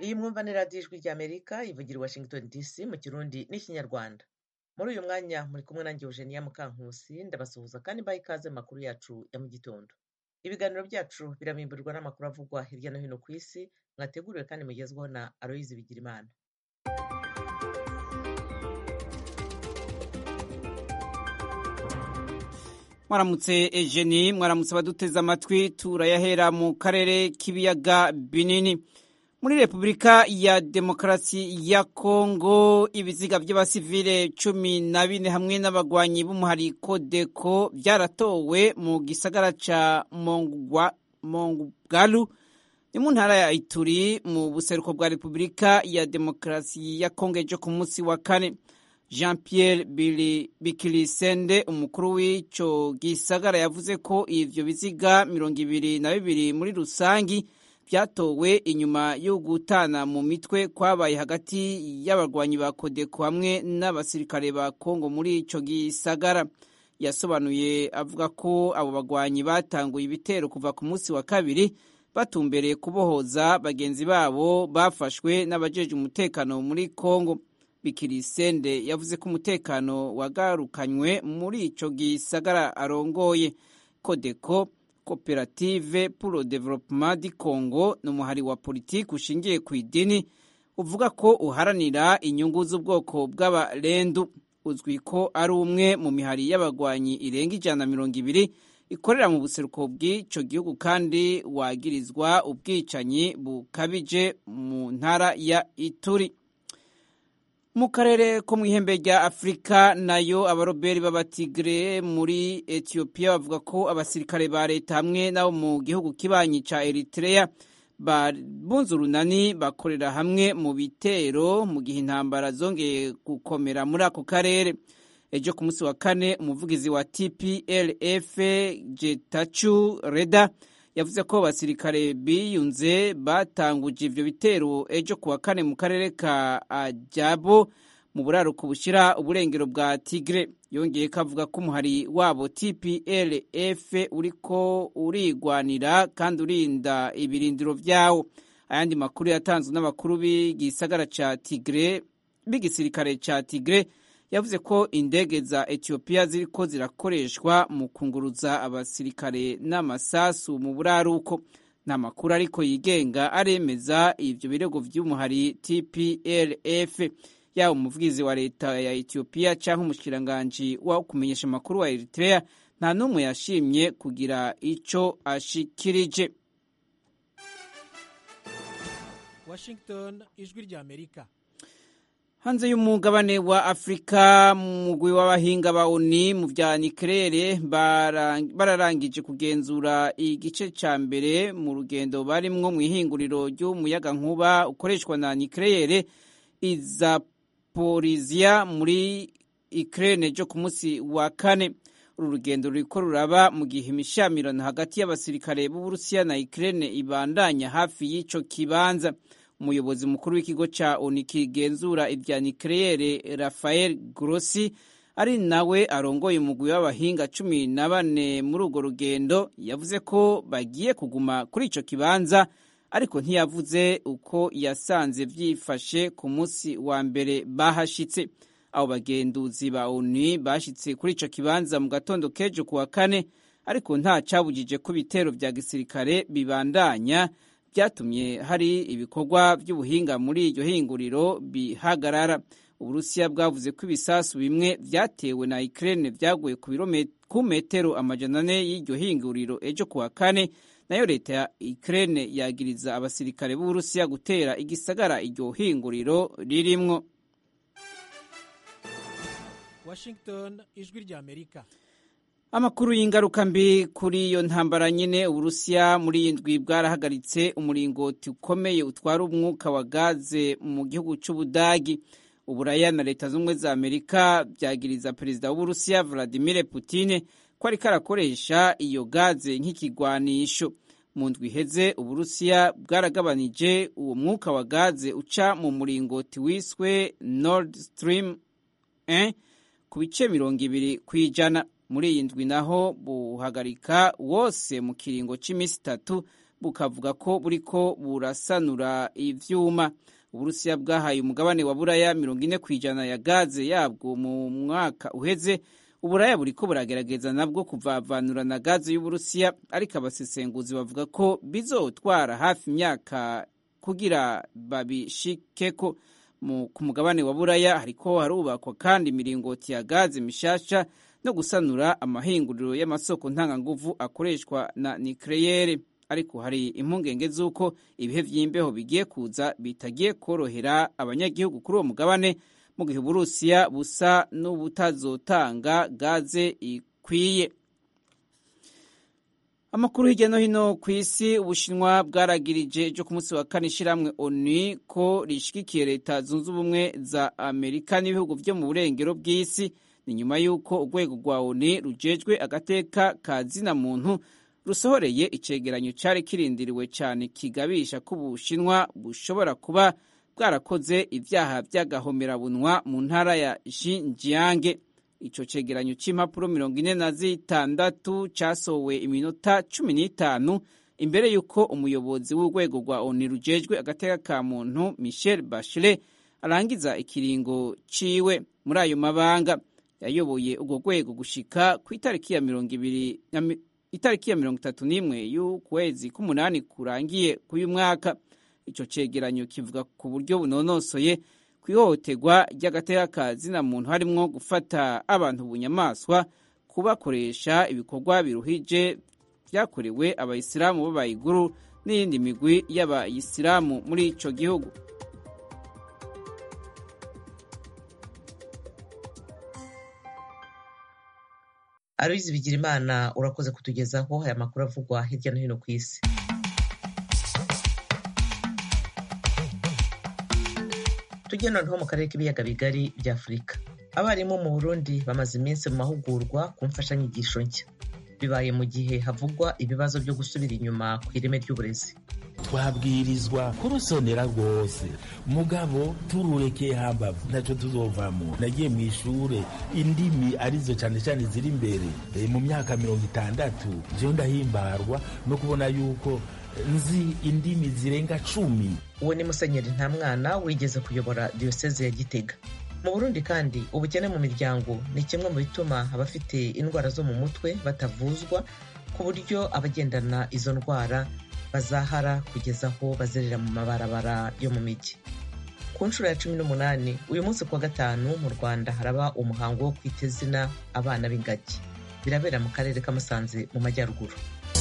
Iyi mwumva ni radiyo ijwi ry'Amerika ivugira i Washington DC mu Kirundi n'Ikinyarwanda. Muri uyu mwanya muri kumwe nanjye Eugenia Mukankusi, ndabasuhuza kandi mbaha ikaze mu makuru yacu ya mu gitondo. Ibiganiro byacu biramimburirwa n'amakuru avugwa hirya no hino ku isi, mwateguriwe kandi mugezweho na Aloyizi Bigirimana. Mwaramutse Eugenie, mwaramutse baduteze amatwi, turayahera mu karere k'ibiyaga binini. Muri Repubulika ya Demokarasi ya Kongo, ibiziga by'abasivile 14 hamwe n'abagwanyi b'umuhari Kodeko byaratowe mu gisagara ca Mongubwalu ni mu ntara ya Ituri mu buseruko bwa Repubulika ya Demokarasi ya Kongo ejo ku munsi wa kane. Jean-Pierre Bikilisende, umukuru w'ico gisagara, yavuze ko ivyo biziga 22 muri rusangi byatowe inyuma yo gutana mu mitwe kwabaye hagati y'abarwanyi ba Kodeko hamwe n'abasirikare ba Kongo muri ico gisagara. Yasobanuye avuga ko abo bagwanyi batanguye ibitero kuva ku munsi wa kabiri batumbereye kubohoza bagenzi babo bafashwe n'abajeje umutekano muri Kongo. Bikilisende yavuze ko umutekano wagarukanywe muri ico gisagara arongoye. Kodeko, Coopérative pour le Développement du Congo, n'umuhari wa politiki ushingiye ku idini uvuga ko uharanira inyungu z'ubwoko bw'abarendu. Uzwi ko ari umwe mu mihari y'abagwanyi irenga 120 ikorera mu buseruko bw'ico gihugu kandi wagirizwa ubwicanyi bukabije mu ntara ya Ituri. Mu karere ko mw'ihembe rya Afrika nayo abaroberi b'abatigre muri Ethiopia bavuga ko abasirikare ba leta hamwe nabo mu gihugu kibanyi ca Eritrea bunze urunani bakorera hamwe mu bitero mu gihe intambara zongeye gukomera muri ako karere. Ejo ku munsi wa kane umuvugizi wa TPLF Getachew Reda yavuze ko abasirikare biyunze batanguje ivyo bitero ejo kuwa kane mu karere ka Ajabo mu buraruko bushira uburengero bwa Tigre. Yongeye kavuga ko umuhari wabo TPLF uriko urigwanira kandi urinda ibirindiro vyawo. Ayandi makuru yatanzwe n'abakuru b'igisagara ca Tigre b'igisirikare ca Tigre yavuze ko indege za Ethiopia ziriko zirakoreshwa mu kunguruza abasirikare n'amasasu mu buraruko. Nta makuru ariko yigenga aremeza ivyo birego vy'umuhari TPLF. Yaba umuvugizi wa leta ya Ethiopia canke umushikiranganji wa kumenyesha amakuru wa Eritrea nta n'umwe yashimye kugira ico ashikirije. Washington, ijwi rya Amerika. Hanze y'umugabane wa Afrika, mugwi w'abahinga ba ONU mu vya nucleaire bararangije kugenzura igice ca mbere mu rugendo barimwo mw'ihinguriro ry'umuyagankuba ukoreshwa na nucleaire Zaporizhia muri Ukraine ejo ku munsi wa kane. Uru rugendo ruriko ruraba mu gihe imishamirano hagati y'abasirikare b'Uburusiya na Ukraine ibandanya hafi y'ico kibanza. Umuyobozi mukuru w'ikigo ca ONU kigenzura ivya nucleaire Rafael Grossi ari nawe arongoye umugwi w'abahinga 14 muri urwo rugendo yavuze ko bagiye kuguma kuri ico kibanza, ariko ntiyavuze uko yasanze vyifashe ku munsi wa mbere bahashitse. Abo bagenduzi ba ONU bashitse kuri ico kibanza mu gatondo kejo kuwa kane, ariko nta cabujije ko ibitero vya gisirikare bibandanya byatumye hari ibikorwa by'ubuhinga muri iryo hinguriro bihagarara. Uburusiya bwavuze ko ibisasu bimwe vyatewe na Ukraine vyaguye ku metero 400 y'iryo hinguriro ejo kuwa kane. Nayo leta ya Ukraine yagiriza abasirikare b'Uburusiya gutera igisagara iryo hinguriro ririmwo. Washington, ijwi rya Amerika. Amakuru y'ingaruka mbi kuri iyo ntambara nyene, Uburusiya muri indwi bwarahagaritse umuringoti ukomeye utwara umwuka wa gaze mu gihugu c'Ubudagi. Uburaya na leta z'ubumwe za Amerika byagiriza perezida w'Uburusiya Vladimir Putin ko ariko arakoresha iyo gaze nk'ikigwanisho. Mu ndwi iheze Uburusiya bwaragabanije uwo mwuka wa gaze uca mu muringoti wiswe Nord Stream 1 ku bice 20%. Muri iyi ndwi naho buhagarika wose mu kiringo c'imisi 3 bukavuga ko buriko burasanura ivyuma. Uburusiya bwahaye umugabane wa Buraya 40% ya gaze yabwo mu mwaka uheze. Uburaya buriko buragerageza nabwo kuvavanura na gaze y'Uburusiya, ariko abasesenguzi bavuga ko bizotwara hafi imyaka kugira babishikeko. Ku mugabane wa Buraya hariko harubakwa kandi imiringoti ya gaze mishasha no gusanura amahinguriro y'amasoko ntanganguvu akoreshwa na nucleaire, ariko hari impungenge z'uko ibihe vy'imbeho bigiye kuza bitagiye korohera abanyagihugu kuri uwo mugabane, mu gihe Uburusiya busa n'ubutazotanga gaze ikwiye. Amakuru hirya no hino ku isi. Ubushinwa bwaragirije ejo ku munsi wa kane ishirahamwe ONU ko rishigikiye leta zunze ubumwe za Amerika n'ibihugu vyo mu burengero bw'isi. Ni nyuma y'uko urwego rwa ONU rujejwe agateka ka zina muntu rusohoreye icegeranyo cari kirindiriwe cane kigabisha ko Ubushinwa bushobora kuba bwarakoze ivyaha vy'agahomerabunwa mu ntara ya Xinjiang. Ico cegeranyo c'impapuro 46 casohowe iminota 15 imbere y'uko umuyobozi w'urwego rwa ONU rujejwe agateka ka muntu Michelle Bachelet arangiza ikiringo ciwe muri ayo mabanga. Yayoboye urwo rwego gushika ku itariki ya 31 y'ukwezi k'umunani kurangiye k'uyu mwaka. Ico cegeranyo kivuga ku buryo bunonosoye kwihohoterwa ry'agateka ka zina muntu, harimwo gufata abantu bunyamaswa, kubakoresha ibikorwa biruhije vyakorewe abayisilamu b'abayiguru n'iyindi migwi y'abayisilamu muri ico gihugu. Aloyizi Bigirimana, urakoze kutugezaho aya makuru avugwa hirya no hino ku isi. Tujye noneho mu karere k'ibiyaga bigari bya Afurika. Abarimu mu Burundi bamaze iminsi mu mahugurwa ku mfashanyigisho nshya. Bibaye mu gihe havugwa ibibazo byo gusubira inyuma ku ireme ry'uburezi. Twabwirizwa kurusonera rwose, mugabo tururekeye hambavu ntacyo tuzovamo. Nagiye mu ishure indimi arizo cyane cyane ziri imbere mu myaka 60, je ndahimbarwa no kubona yuko nzi indimi zirenga 10. Uwo ni Musenyeri Ntamwana wigeze kuyobora Diocese ya Gitega. Mu Burundi kandi ubukene mu miryango ni kimwe mu bituma abafite indwara zo mu mutwe batavuzwa, ku buryo abagendana izo ndwara bazahara kugeza aho bazerera mu mabarabara yo mu miji. Ku nshuro ya 18 uyu munsi kuwa gatanu mu Rwanda haraba umuhango wo kwita izina abana b'ingagi. Birabera mu karere ka Musanze mu majyaruguru.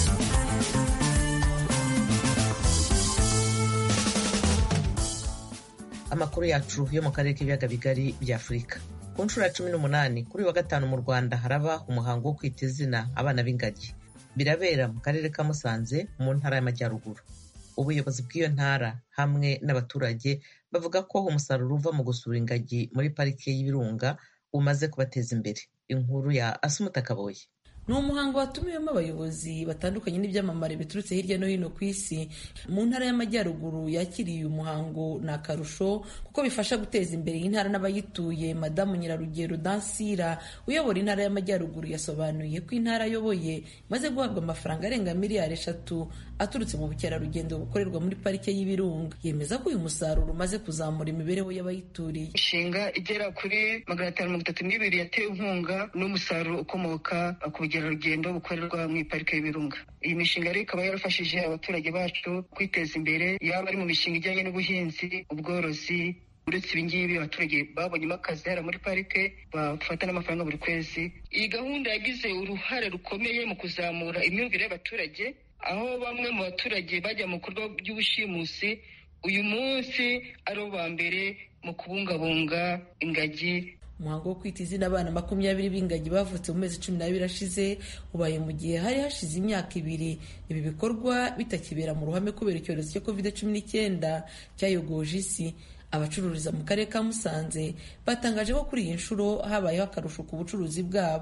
Amakuru yacu yo mu karere k'ibiyaga bigari bya Afurika. Ku nshuro ya 18 kuri wa gatanu mu Rwanda haraba umuhango wo kwita izina abana b'ingagi. Birabera mu karere ka Musanze mu ntara y'amajyaruguru. Ubuyobozi bw'iyo ntara hamwe n'abaturage bavuga ko umusaruro uva mu gusura ingagi muri parike y'Ibirunga umaze kubateza imbere. Inkuru ya Asumuta Kaboye. Ni umuhango watumiwemo abayobozi batandukanye n'ibyamamare biturutse hirya no hino ku isi. Mu ntara y'amajyaruguru yakiriye uyu muhango ni akarusho kuko bifasha guteza imbere intara n'abayituye. Madamu Nyirarugero Dansira uyobora intara y'amajyaruguru yasobanuye ko intara ayoboye imaze guhabwa amafaranga arenga miliyari 3 aturutse mu bukerarugendo bukorerwa muri parike y'Ibirunga. Yemeza ko uyu musaruro umaze kuzamura imibereho y'abayituriye. Inshinga igera kuri 532 yatewe inkunga n'umusaruro ukomoka ku bukerarugendo bukorerwa mu parike y'Ibirunga. Iyi mishinga rero ikaba yarafashije abaturage bacu kwiteza imbere, yaba ari mu mishinga ijyanye n'ubuhinzi, ubworozi. Uretse ibingibi abaturage babonyemo akazi hara muri parike, bafata n'amafaranga buri kwezi. Iyi gahunda yagize uruhare rukomeye mu kuzamura imyumvire y'abaturage, aho bamwe mu baturage bajya mu bikorwa by'ubushimusi uyu munsi ari ba mbere mu kubungabunga ingagi. Umuhango wo kwita izina abana 20 b'ingagi bavutse mu mezi 12 ashize ubaye mu gihe hari hashize imyaka 2 ibi bikorwa bitakibera mu ruhame kubera icyorezo cya COVID-19 cyayogoje isi. Abacururiza mu karere ka Musanze batangaje ko kuri iyi nshuro habayeho akarusho ku bucuruzi bwabo.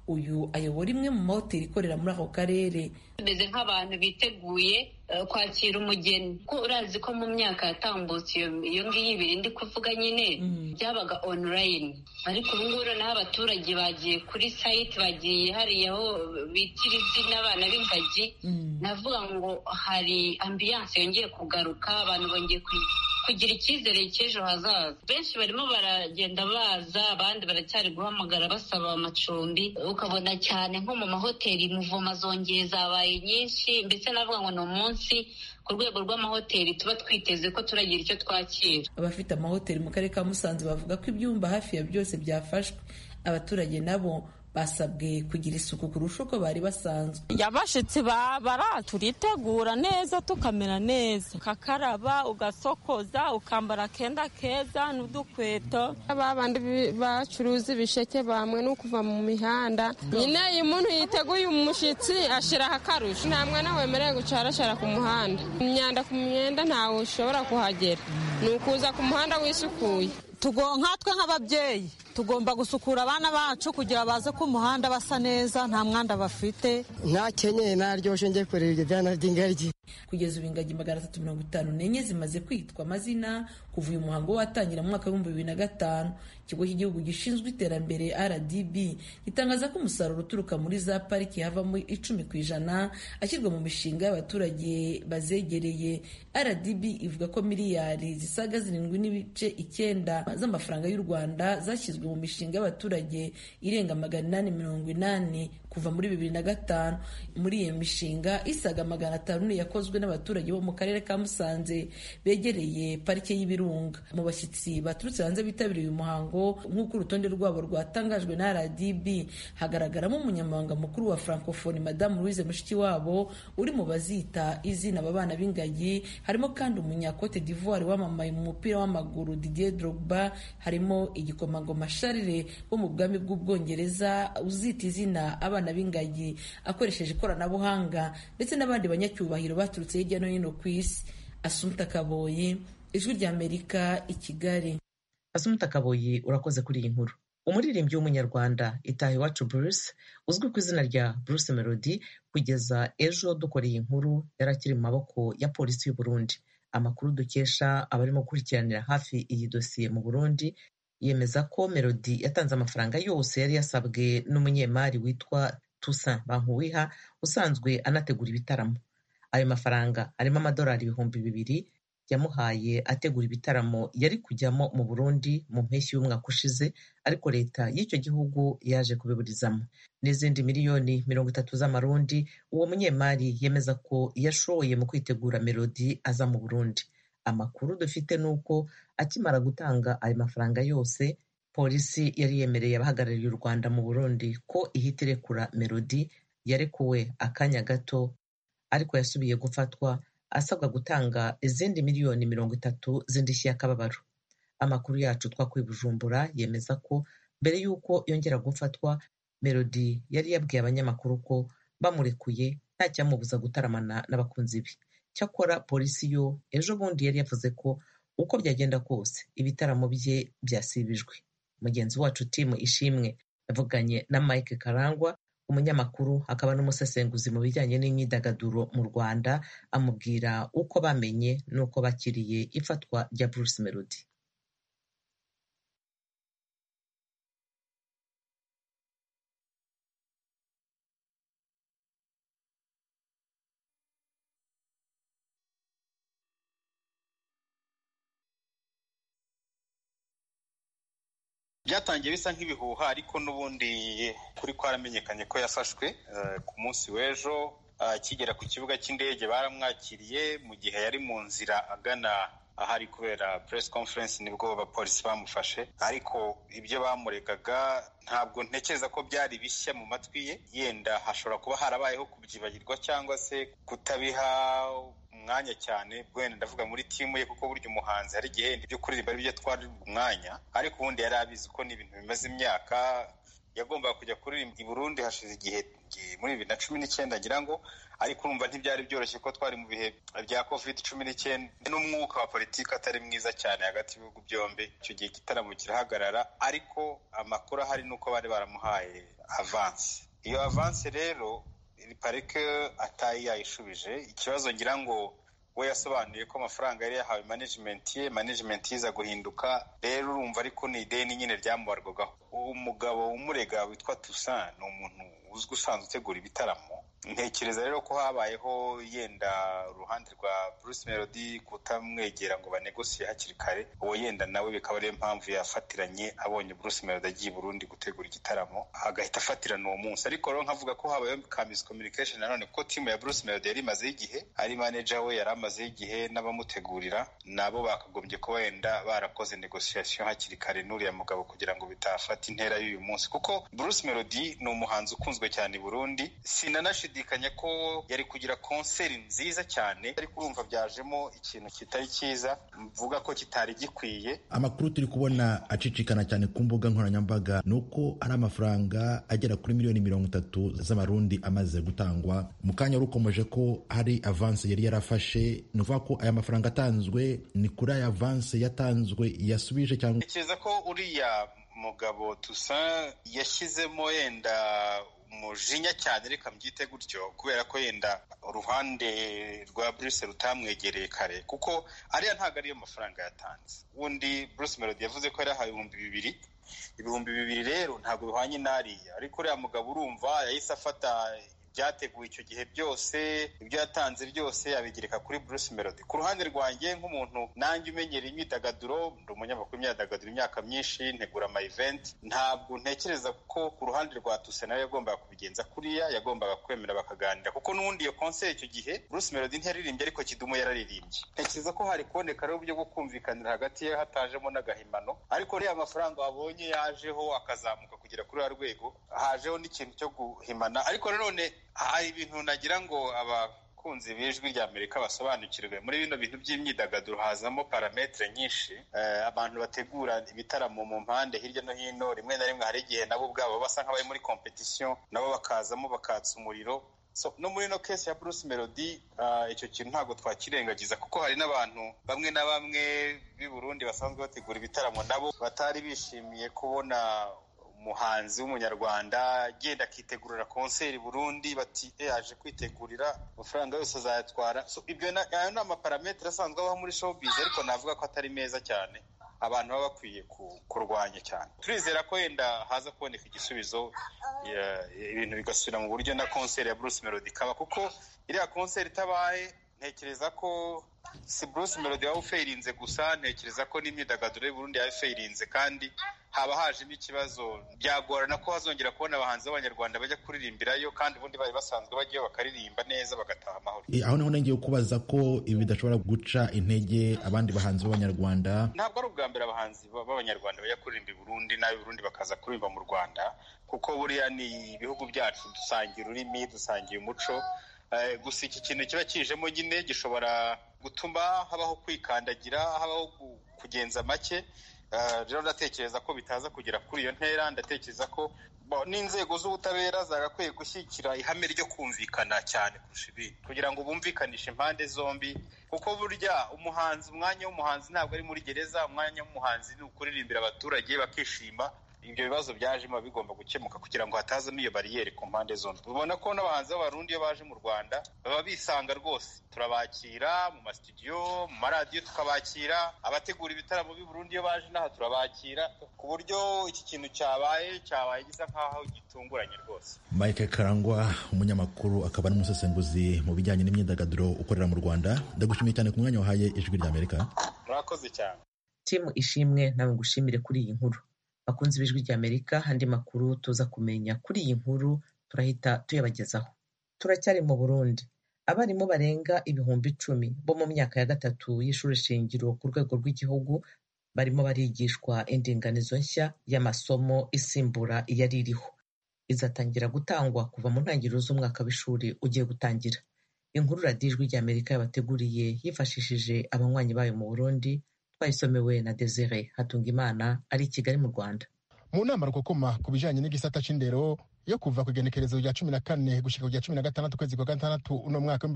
uyu ayobora imwe mu mahoteli ikorera muri ako karere. Tumeze nk'abantu biteguye kwakira umugeni, ko urazi ko mu myaka yatambutse iyo ngiyo ibiri ndi kuvuga nyine byabaga online, ariko ubu ngubu noneho abaturage bagiye kuri site, bagiye hariya aho bitira izina abana b'ingagi. Navuga ngo hari ambiance yongeye kugaruka, abantu bongeye kugira icyizere cy'ejo hazaza. Benshi barimo baragenda baza, abandi baracyari guhamagara basaba amacumbi, ukabona cyane nko mu mahoteli muvoma zongeye zabaye nyinshi. Mbese navuga ngo ni umunsi ku rwego rw'amahoteli tuba twiteze ko turagira icyo twakira. Abafite amahoteli mu karere ka Musanze bavuga ko ibyumba hafi ya byose byafashwe. Abaturage nabo basabwe kugira isuku kurusha uko bari basanzwe. Abashitsi turitegura neza, tukamera neza, ukakaraba, ugasokoza, ukambara akenda keza n'udukweto. Babandi bacuruza ibisheke bamwe no kuva mu mihanda nyine, iyo umuntu yiteguye umushitsi ashiraho akarusho. Nta mwana wemerewe gucarashara ku muhanda, imyanda ku myenda ntawe ushobora kuhagera, ni ukuza ku muhanda wisukuye. Nkatwe nk'ababyeyi tugomba gusukura abana bacu kugira baze ku muhanda basa neza, nta mwanda bafite. Nakenyeye naryoshye njye kureba ibyo byana by'ingagi. Kugeza ubu ingagi 354 zimaze kwitwa amazina kuva uyu muhango watangira mu mwaka w'2005. Ikigo cy'igihugu gishinzwe iterambere RDB gitangaza ko umusaruro uturuka muri za pariki havamo 10% ashyirwa mu mishinga y'abaturage bazegereye. RDB ivuga ko miliyari zisaga 7.9 z'amafaranga y'u Rwanda zashyizwe mu mishinga y'abaturage irenga 880 kuva muri 2005. Muri iyo mishinga isaga 500 yakozwe n'abaturage bo mu karere ka Musanze begereye parike y'Ibirunga. Mu bashyitsi baturutse hanze bitabiriye uyu muhango nk'uko urutonde rwabo rwatangajwe na RDB, hagaragaramo umunyamabanga mukuru wa Francophonie Madame Louise Mushikiwabo uri mu bazita izina aba bana b'ingagi. Harimo kandi umunyakote d'Ivoire wamamaye mu mupira w'amaguru Didier Drogba, harimo igikomangoma Charles wo mu bwami bw'Ubwongereza uzita izina abana b'ingagi akoresheje ikoranabuhanga, ndetse n'abandi banyacyubahiro baturutse hirya no hino ku isi. Assumpta Kaboyi, Ijwi ry'Amerika, i Kigali. Assumpta Kaboyi, urakoze kuri iyi nkuru. Umuririmbyi w'umunyarwanda Itahiwacu Bruce uzwi ku izina rya Bruce Melody, kugeza ejo dukoreye inkuru yarakiri mu maboko ya polisi y'u Burundi. Amakuru dukesha abarimo gukurikiranira hafi iyi dosiye mu Burundi yemeza ko Melody yatanze amafaranga yose yari yasabwe n'umunyemari witwa Toussaint Bankuwiha usanzwe anategura ibitaramo. Ayo mafaranga arimo amadolari 200,000 yamuhaye ategura ibitaramo yari kujyamo mu Burundi mu mpeshyi y'umwaka ushize, ariko leta y'icyo gihugu yaje kubiburizamo. N'izindi miliyoni 30 z'amarundi uwo munyemari yemeza ko yashoye mu kwitegura Melody aza mu Burundi. Amakuru dufite nuko akimara gutanga ayo mafaranga yose, polisi yari yemereye abahagarariye u Rwanda mu Burundi ko ihita irekura Melody. Yarekuwe akanya gato, ariko yasubiye gufatwa asabwa gutanga izindi miliyoni 30 z'indishyi y'akababaro. Amakuru yacu twakuye Bujumbura yemeza ko mbere y'uko yongera gufatwa, Melody yari yabwiye abanyamakuru ko bamurekuye nta cyamubuza gutaramana n'abakunzi be. Cyakora polisi yo ejo bundi yari yavuze ko uko byagenda kose ibitaramo bye byasibijwe. Mugenzi wacu Timu Ishimwe yavuganye na Mike Karangwa, umunyamakuru akaba n'umusesenguzi mu bijyanye n'imyidagaduro mu Rwanda, amubwira uko bamenye n'uko bakiriye ifatwa rya Bruce Melody. Byatangiye bisa nk'ibihuha, ariko n'ubundi kuri kwaramenyekanye ko yafashwe ku munsi w'ejo. Akigera ku kibuga cy'indege baramwakiriye, mu gihe yari mu nzira agana ahari kubera press conference nibwo abapolisi bamufashe. Ariko ibyo bamuregaga ntabwo ntekereza ko byari bishya mu matwi ye. Yenda hashobora kuba harabayeho kubyibagirwa cyangwa se kutabiha umwanya cyane. Bwene ndavuga muri timu ye, kuko burya umuhanzi hari igihe byo kuririmba ari byo twari umwanya, ariko ubundi yari abizi ko ni ibintu bimaze imyaka. yagombaga kujya kuririmba i Burundi hashize igihe muri 2019 ngira ngo, ariko urumva ntibyari byoroshye ko twari mu bihe bya COVID-19 n'umwuka wa politiki atari mwiza cyane hagati y'ibihugu byombi. Icyo gihe igitaramo kirahagarara, ariko amakuru ahari nuko bari baramuhaye avance. Iyo avance rero parike atayi yayishubije. Ikibazo ngira ngo we yasobanuye ko amafaranga yari yahawe management yiza guhinduka, rero urumva ariko ni ideni nyine ryamubarwagaho. Umugabo umurega witwa Toussaint ni umuntu uzwi usanzwe utegura ibitaramo. Ntekereza rero ko habayeho yenda uruhande rwa Bruce Melody kutamwegera ngo banegosiye hakiri kare, uwo yenda nawe bikaba ariyo mpamvu yafatiranye abonye Bruce Melody agiye i Burundi gutegura igitaramo agahita afatirana uwo munsi. Ariko rero nkavuga ko habayeho miscommunication nanone, ko timu ya Bruce Melody yari imazeho igihe, ari manager we yari amazeho igihe, n'abamutegurira nabo bakagombye kuba wenda barakoze negotiation hakiri kare n'uriya mugabo kugira ngo bitafata intera y'uyu munsi, kuko Bruce Melody ni umuhanzi ukunzwe cyane i Burundi. Sinanashidikanya ko yari kugira konseri nziza cyane, ariko urumva byajemo ikintu kitari cyiza, mvuga ko kitari gikwiye. Amakuru turi kubona acicikana cyane ku mbuga nkoranyambaga nuko ari amafaranga agera kuri miliyoni 30 z'amarundi amaze gutangwa. Mu kanya rukomeje ko hari avance yari yarafashe, nuvuga ko aya mafaranga atanzwe ni kuri aya avance yatanzwe yasubije cyangwa? Ntekereza ko uriya mugabo Toussaint yashyizemo yenda umujinya cyane, reka mbyite gutyo, kubera ko yenda uruhande rwa Bruce rutamwegereye kare, kuko ariya ntabwo ariyo mafaranga yatanze. Ubundi Bruce Melody yavuze ko yari yahawe ibihumbi bibiri rero ntabwo bihwanye n'ariya. Ariko uriya mugabo urumva yahise afata byateguwe icyo gihe byose, ibyo yatanze byose abigereka kuri Bruce Melody. Ku ruhande rwanjye nk'umuntu nanjye umenyera imyidagaduro, ndi umunyamakuru w'imyidagaduro imyaka myinshi, ntegura ama event, ntabwo ntekereza ko ku ruhande rwa Toussaint nawe yagombaga kubigenza kuriya, yagombaga kwemera bakaganira, kuko n'ubundi iyo concert icyo gihe Bruce Melody ntiyaririmbye ariko Kidumu yararirimbye. Ntekereza ko hari kuboneka rero uburyo bwo kumvikanira hagati ye hatajemo n'agahimano, ariko rero amafaranga wabonye yajeho akazamuka kugera kuri ya rwego, hajeho n'ikintu cyo guhimana. Ariko nanone hari ibintu nagira ngo abakunzi b'Ijwi ry'Amerika basobanukirwe. Muri bino bintu by'imyidagaduro hazamo parametre nyinshi. Abantu bategura ibitaramo mu mpande hirya no hino, rimwe na rimwe hari igihe nabo ubwabo basa nk'abari muri competition, nabo bakazamo bakatsa umuriro. No muri no case ya Bruce Melody icyo kintu ntabwo twakirengagiza, kuko hari n'abantu bamwe na bamwe b'i Burundi basanzwe bategura ibitaramo nabo batari bishimiye kubona umuhanzi w'umunyarwanda agenda akitegurira konseri Burundi, bati yaje kwitegurira amafaranga yose azayatwara. Ibyo ayo ni amaparametre asanzwe abaho muri showbiz, ariko navuga ko atari meza cyane, abantu baba bakwiye kurwanya cyane. Turizera ko yenda haza kuboneka igisubizo, ibintu bigasubira mu buryo na konseri ya Bruce Melody kaba, kuko iriya konseri itabaye ntekereza ko si Bruce Melody waba ufeirinze gusa, ntekereza ko n'imyidagaduro y'u Burundi yaba ifeirinze, kandi haba hajemo ikibazo. Byagorana ko hazongera kubona abahanzi b'abanyarwanda bajya kuririmbirayo, kandi ubundi bari basanzwe bagiye bakaririmba neza bagataha amahoro. Aho naho ngiye kubaza ko ibi bidashobora guca intege abandi bahanzi b'abanyarwanda. Ntabwo ari ubwa mbere abahanzi b'abanyarwanda bajya kuririmba i Burundi, n'ab'i Burundi bakaza kuririmba mu Rwanda, kuko buriya ni ibihugu byacu, dusangiye ururimi, dusangiye umuco. Gusa iki kintu kiba kijemo nyine gishobora gutuma habaho kwikandagira, habaho kugenza make. Rero ndatekereza ko bitaza kugera kuri iyo ntera. Ndatekereza ko n'inzego z'ubutabera zagakwiye gushyigikira ihame ryo kumvikana cyane kurusha ibindi, kugira ngo bumvikanishe impande zombi, kuko burya umwanya w'umuhanzi ntabwo ari muri gereza. Umwanya w'umuhanzi ni ukuririmbira abaturage bakishima. Ibyo bibazo byajemo bigomba gukemuka kugira ngo hatazamo iyo bariyeri ku mpande zombi. Ubona ko n'abahanzi b'abarundi iyo baje mu Rwanda baba bisanga rwose. Turabakira mu mastudio, mu maradiyo tukabakira, abategura ibitaramo b'i Burundi iyo baje n'aha turabakira, ku buryo iki kintu cyabaye gisa nkaho gitunguranye rwose. Mike Karangwa, umunyamakuru akaba n'umusesenguzi mu bijyanye n'imyidagaduro ukorera mu Rwanda, ndagushimiye cyane ku mwanya wahaye Ijwi ry'Amerika. Murakoze cyane. Timu Ishimwe, nawe ngushimire kuri iyi nkuru. Bakunzi b'Ijwi ry'Amerika, andi makuru tuza kumenya kuri iyi nkuru turahita tuyabagezaho. Turacyari mu Burundi. Abarimu barenga 10,000 bo mu myaka ya gatatu y'ishuri shingiro ku rwego rw'igihugu barimo barigishwa indinganizo nshya y'amasomo isimbura iyari iriho. Izatangira gutangwa kuva mu ntangiriro z'umwaka w'ishuri ugiye gutangira. Inkuru radiyo Ijwi ry'Amerika yabateguriye yifashishije abanywanyi bayo mu Burundi, twayisomewe na Desire Hatungimana ari i Kigali mu Rwanda. mu nama rukokoma ku bijanye n'igisata c'indero yo kuva ku igenekerezo rya 14 gushika ku rya 16 kwezi kwa gatandatu uno mwaka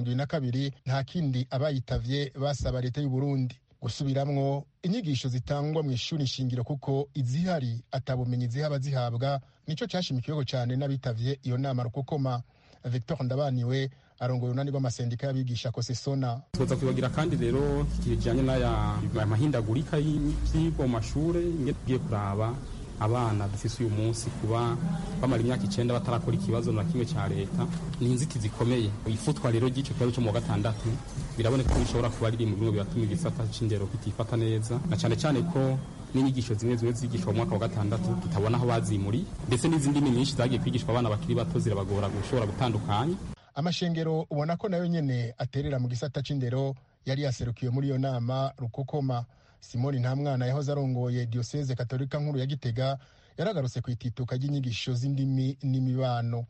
2022 nta kindi abayitavye basaba leta y'u Burundi gusubiramwo inyigisho zitangwa mu ishuri shingiro kuko izihari atabumenyi zihaba zihabwa nico cyashimikiweho cyane n'abitavye iyo nama rukokoma. Victor Ndabaniwe arongoye unani b'amasendika y'abigisha Kosesona. Tuza kubagira kandi rero kijanye n'aya mahindagurika y'ivyigwa mu mashure ngiye kuraba abana dufise uyu munsi kuba bamara imyaka 9 batarakora ikibazo na kimwe cya leta ni inzitizi zikomeye. Ifutwa rero ry'ico kibazo cyo mu gatandatu biraboneka ko bishobora kuba riri mu bimwe biratuma igisata c'indero kitifata neza, na cyane cyane ko n'inyigisho zimwe zigishwa mu mwaka wa gatandatu tutabona aho bazimuri, ndetse n'izindi nyinshi zagiye kwigishwa abana bakiri bato zirabagora gushobora gutandukanya. Amashengero ubona ko nayo nyene aterera mu gisata c'indero yari yaserukiwe muri iyo nama rukokoma. Simoni Ntamwana yahoze arongoye Diocese Katolika nkuru ya Gitega yaragarutse kwitituka ry'inyigisho z'indimi n'imibano.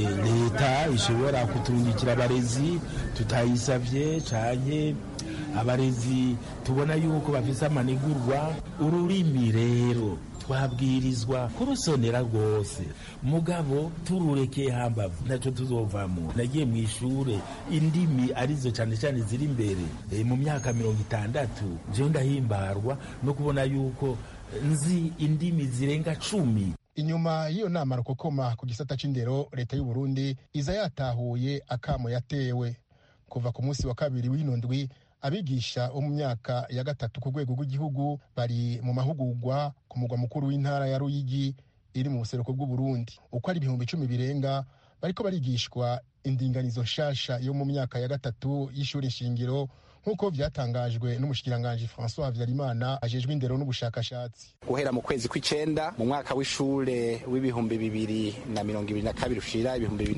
Leta ishobora kutungikira abarezi tutayisavye canke abarezi tubona yuko bafise amanigurwa. Ururimi rero twabwirizwa kurusonera rwose, mugabo tururekeye hambavu naco tuzovamo. Nagiye mu ishure indimi arizo cyane cyane ziri imbere mu myaka 60 je ndahimbarwa no kubona yuko nzi indimi zirenga 10. Inyuma y'iyo nama rukokoma ku gisata c'indero, leta y'u Burundi iza yatahuye akamo yatewe kuva ku munsi wa kabiri w'inondwi. Abigisha bo mu myaka ya gatatu ku rwego rw'igihugu bari mu mahugurwa ku mugwa mukuru w'intara ya Ruyigi iri mu buseruko bw'u Burundi. Uko ari 10,000 birenga bariko barigishwa indinganizo nshasha yo mu myaka ya gatatu y'ishuri shingiro nk'uko vyatangajwe n'umushikiranganje François Habyarimana ajejwe indero n'ubushakashatsi. Guhera mu kwezi kw'icenda mu mwaka w'ishure w'ibihumbi 2022 ushira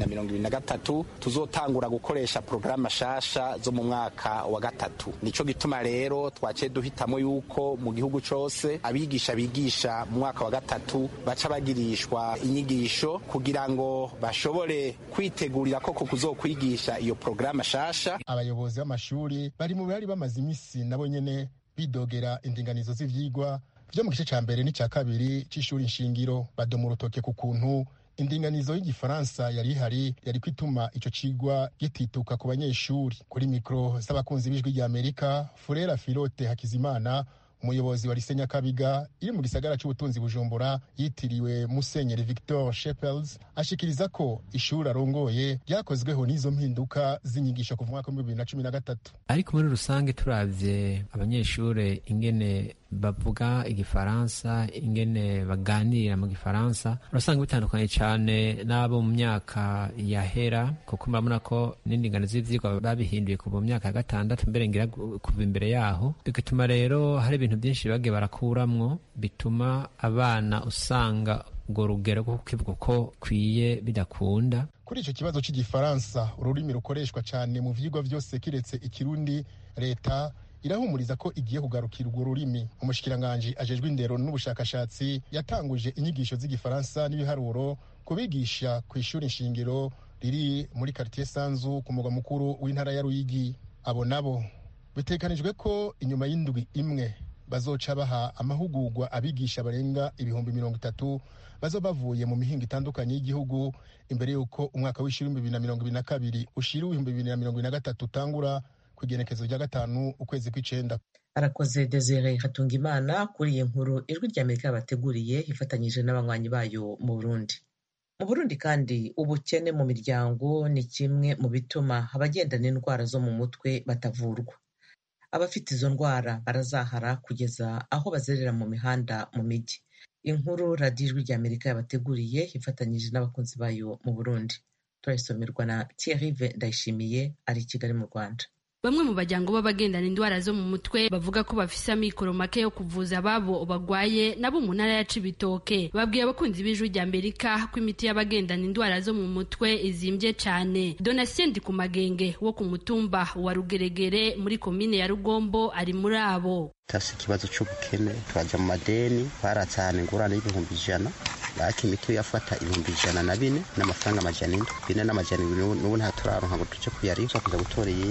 2023 tuzotangura gukoresha programa shasha zo mu mwaka wa gatatu. Nico gituma rero twaciye duhitamo yuko mu gihugu cose abigisha bigisha mu mwaka wa gatatu baca bagirishwa inyigisho kugira ngo bashobore kwitegurira koko kuzokwigisha iyo programa shasha. Abayobozi b'amashuri bari mu bari bamaze imisi nabo nyene bidogera indinganizo z'ivyigwa vyo mu gice ca mbere n'icya kabiri c'ishuri nshingiro, badoma urutoke ku kuntu indinganizo y'igifaransa yari ihari yari kwituma ico cigwa gitituka ku banyeshuri. Kuri mikro z'abakunzi b'ijwi rya Amerika, Furera Filote Hakizimana umuyobozi wa Lycée Nyakabiga iri mu gisagara c'ubutunzi Bujumbura yitiriwe Musenyeri Victor Shepels ashikiriza ko ishuri arongoye ryakozweho n'izo mpinduka z'inyigisho kuva mwaka 2013. Ariko muri rusange turavye abanyeshure ingene bavuga igifaransa, ingene baganira mu gifaransa, urasanga bitandukanye cyane n'abo mu myaka yahera, kuko murabona ko n'indingano z'ivyigwa babihinduye kuva mu myaka ya gatandatu mbere ngira kuva imbere yaho, bigatuma rero hari ibintu byinshi bagiye barakuramwo bituma abana usanga urwo rugero rwo kukivuga ko kwiye bidakunda. Kuri ico kibazo cy'igifaransa, ururimi rukoreshwa cyane mu vyigwa vyose kiretse ikirundi, leta irahumuriza ko igiye kugarukira urwo rurimi. Umushikiranganje ajejwe indero n'ubushakashatsi yatanguje inyigisho z'igifaransa n'ibiharuro kubigisha ku ishuri nshingiro riri muri quartier Sanzu ku mugwa mukuru w'intara ya Ruyigi. Abo nabo bitekanijwe ko inyuma y'indwi imwe bazoca baha amahugurwa abigisha barenga 30,000 bazoba bavuye mu mihingo itandukanye y'igihugu imbere y'uko umwaka w'ishuri 2022 ushira 2023 utangura ku igenekezo rya 5 ukwezi kw'icenda. Arakoze Desire Hatungimana kuri iyi nkuru ijwi rya Amerika bateguriye ifatanyije n'abanywanyi bayo mu Burundi. Mu Burundi kandi ubukene mu miryango ni kimwe mu bituma abagendana indwara zo mu mutwe batavurwa. Abafite izo ndwara barazahara kugeza aho bazerera mu mihanda mu miji. Inkuru radiyo ijwi rya Amerika yabateguriye ifatanyije n'abakunzi bayo mu Burundi. Turayisomerwa na Thierry Ndayishimiye ari i Kigali mu Rwanda. Bamwe mu bajyango b'abagendana indwara zo mu mutwe bavuga ko bafise amikoro make yo kuvuza ababo bagwaye nabo mu ntara ya Cibitoke. Babwiye abakunzi b'ijwi rya Amerika ko imiti y'abagendana indwara zo mu mutwe izimbye cyane. Donatien Ndikumagenge wo ku mutumba wa Rugeregere muri komine ya Rugombo ari muri abo. Tasi ikibazo cy'ubukene, twaja mu madeni, baratsana ingurane y'ibihumbi 100. Baki imiti yafata 104 n'amafaranga 400 n'ubu nta turaronka ngo tuje kuyariza kuza gutora yindi.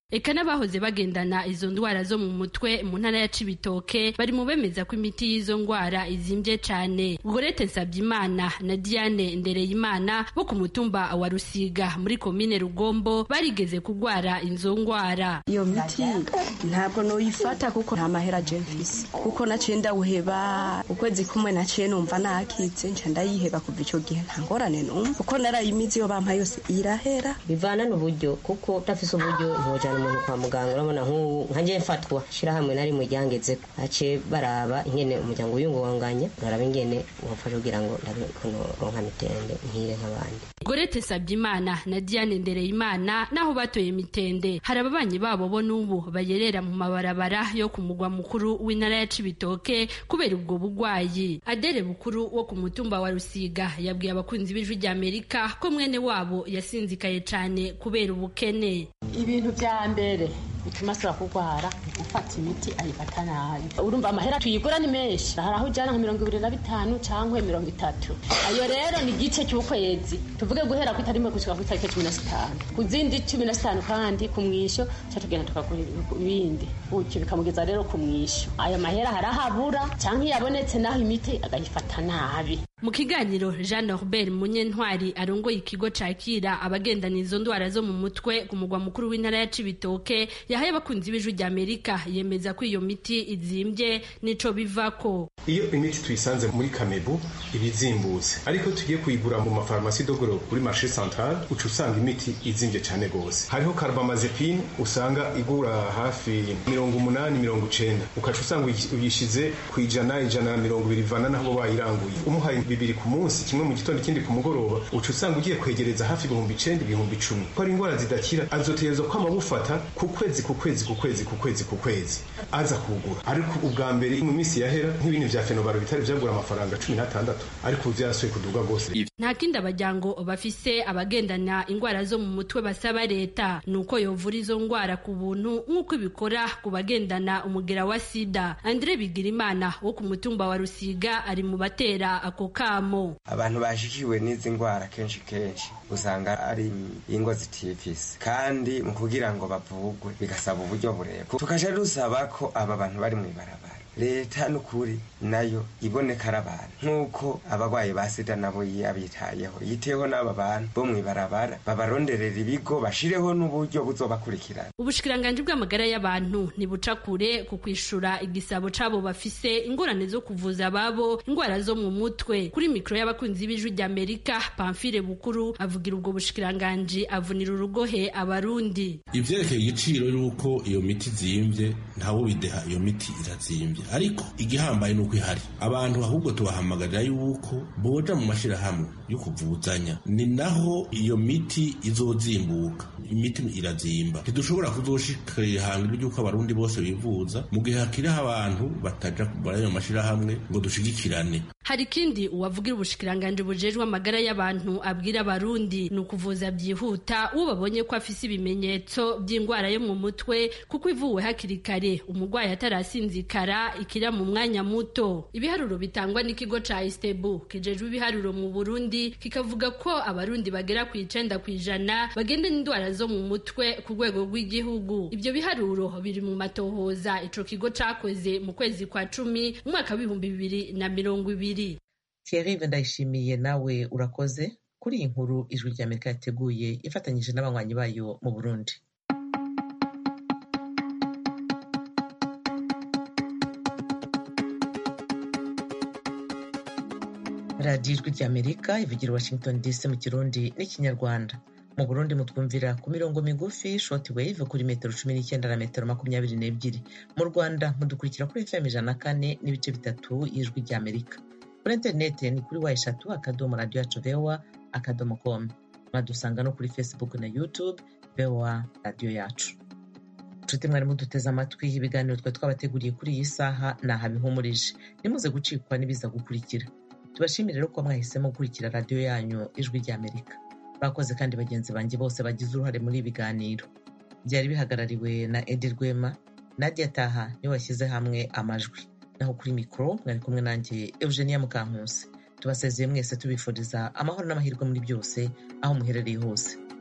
eka n'abahoze bagendana izo ndwara zo mu mutwe mu ntara ya Cibitoke bari mu bemeza ko imiti y'izo ndwara izimbye cane. Gorete Nsavyimana na Diane Ndereyimana bo ku mutumba wa Rusiga muri komine Rugombo barigeze kugwara izo ndwara. Iyo miti ntabwo noyifata kuko nta mahera je mfise, kuko naciye ndawuheba ukwezi kumwe naciye numva nakitse nca ndayiheba kuva ico gihe nta ngorane numva kuko narayimizi yo bampa yose irahera. Bivana n'uburyo kuko utafise uburyo ntujana umuntu kwa muganga. Urabona nkanje mfatwa shirahamwe nari mu ryangeze ace baraba ingene umuryango uyungunganya uraraba ingene wafasha kugira ngo ronka mitende nkire nk'abandi. Gorete Sabyimana na Diane Ndereyimana naho batoye mitende hari ababanyi babo bo n'ubu bayerera mu mabarabara yo ku mugwa mukuru w'intara ya Cibitoke kubera ubwo bugwayi. Adere Bukuru wo ku mutumba wa Rusiga yabwiye abakunzi b'Ijwi ry'Amerika ko mwene wabo yasinzikaye cane kubera ubukene. Ibintu vya mbere bituma asaba kugwara gufata imiti ayifata nabi. Urumva amahera tuyigura ni menshi, hari aho ujana nka 25 canke 30. Ayo rero ni gice cy'ukwezi, tuvuge guhera ku itarimo gushika ku itariki 15, kuzindi 15 kandi ku mwisho cha tugenda tukagura ibindi ucyo bikamugeza rero ku mwisho. Ayo mahera harahabura canke yabonetse naho imiti agayifata nabi. Mu kiganiro Jean Norbert Munyentwari arongoye ikigo cakira abagendana izo ndwara zo mu mutwe ku mugwa mukuru w'intara ya Cibitoke yahaye abakunzi b'Ijwi ry'Amerika yemeza ko iyo miti izimbye nico bivako. Iyo imiti tuyisanze muri Kamebu ibizimbutse, ariko tugiye kuyigura mu mafarmasi dogoro kuri marché central uca usanga imiti izimbye cyane gose. Hariho carbamazepine usanga igura hafi 80-90, ukaca usanga uyishize ku 120 vana naho bayiranguye. Umuhaye bibiri ku munsi, kimwe mu gitondo ikindi ku mugoroba, uca usanga ugiye kwegereza hafi 9,000-10,000. Ko ari indwara zidakira azotegerezwa kwama gufata ku kwezi aza kugura. Ariko ubwa mbere mu minsi yahera nk'ibintu vya Fenobaro bitari vyagura amafaranga 16, ariko vyasuye kuduga gose. Nta kindi abajyango bafise abagendana ingwara zo mu mutwe basaba leta nuko yovura izo ngwara ku buntu nk'uko ibikora ku bagendana umugera wa sida. Andre Bigirimana wo ku mutumba wa Rusiga ari mu batera ako kamo. Abantu bashikiwe n'izi ngwara kenshi usanga ari ingo zitifise, kandi mu kugira ngo bavugwe bigasaba uburyo burebure. Tukaje dusaba ko aba bantu bari mu ibarabara leta n'ukuri nayo iboneka abantu nk'uko abagwaye ba sida nabo yabitayeho yiteho n'aba bantu bo mwibarabara babaronderera ibigo bashireho n'uburyo buzobakurikirana. Ubushikiranganje bw'amagara y'abantu ntibuca kure ku kwishura igisabo cabo bafise ingorane zo kuvuza babo ingwara zo mu mutwe. Kuri mikro y'abakunzi b'Ijwi ry'Amerika, Pamphile Bukuru avugira ubwo bushikiranganje avunira urugohe abarundi. Ivyerekeye igiciro yuko iyo miti zimbye ntawo bideha, iyo miti irazimbye, ariko igihambaye nuko ihari. Abantu ahubwo tubahamagarira yuko boja mu mashirahamwe yo kuvuzanya, ni naho iyo miti izozimbuka. Imiti irazimba, ntidushobora kuzoshika ihangiro ry'uko abarundi bose bivuza mu gihe hakiriho abantu bataja muri ayo mashirahamwe ngo dushigikirane. Hari kindi uwavugira ubushikiranganje bujejwe amagara y'abantu abwira abarundi ni ukuvuza byihuta uwo babonye ko afise ibimenyetso by'ingwara yo mu mutwe, kuko ivuwe hakiri kare umugwayi atarasinzikara ikira mu mwanya muto. Ibiharuro bitangwa n'ikigo ca Istebu kijejwe ibiharuro mu Burundi kikavuga ko abarundi bagera ku 9% bagenda n'indwara zo mu mutwe ku rwego rw'igihugu. Ibyo biharuro biri mu matohoza ico kigo cakoze mu kwezi kwa 10 mu mwaka wa 2020. Thierry Ndayishimiye nawe urakoze kuri iyi nkuru Ijwi ry'Amerika yateguye ifatanyije n'abanywanyi bayo mu Burundi. Radio Ijwi ry'Amerika ivugira Washington DC mu Kirundi n'Ikinyarwanda. Mu Burundi mutwumvira ku mirongo migufi short wave kuri metero 19 na metero 22. Mu Rwanda mudukurikira kuri FM 104.3 y'Ijwi ry'Amerika. Kuri internet ni kuri wa@radio.voa.com. Mwadusanga no kuri Facebook na YouTube VOA Radio Yacu. Nshuti mwari muduteze amatwi, ibiganiro twabateguriye kuri iyi saha nahabihumurije. Nimuze gucikwa n'ibiza gukurikira. Tubashimire rero ko mwahisemo gukurikira radio yanyu Ijwi ry'Amerika. Bakoze kandi bagenzi banjye bose bagize uruhare muri ibiganiro. Byari bihagarariwe na Edi Rwema, Nadia Taha niwe washyize hamwe amajwi. Naho kuri mikro mwari kumwe nanjye Eugenia Mukankusi. Tubasezeye mwese tubifuriza amahoro n'amahirwe muri byose aho muherereye hose.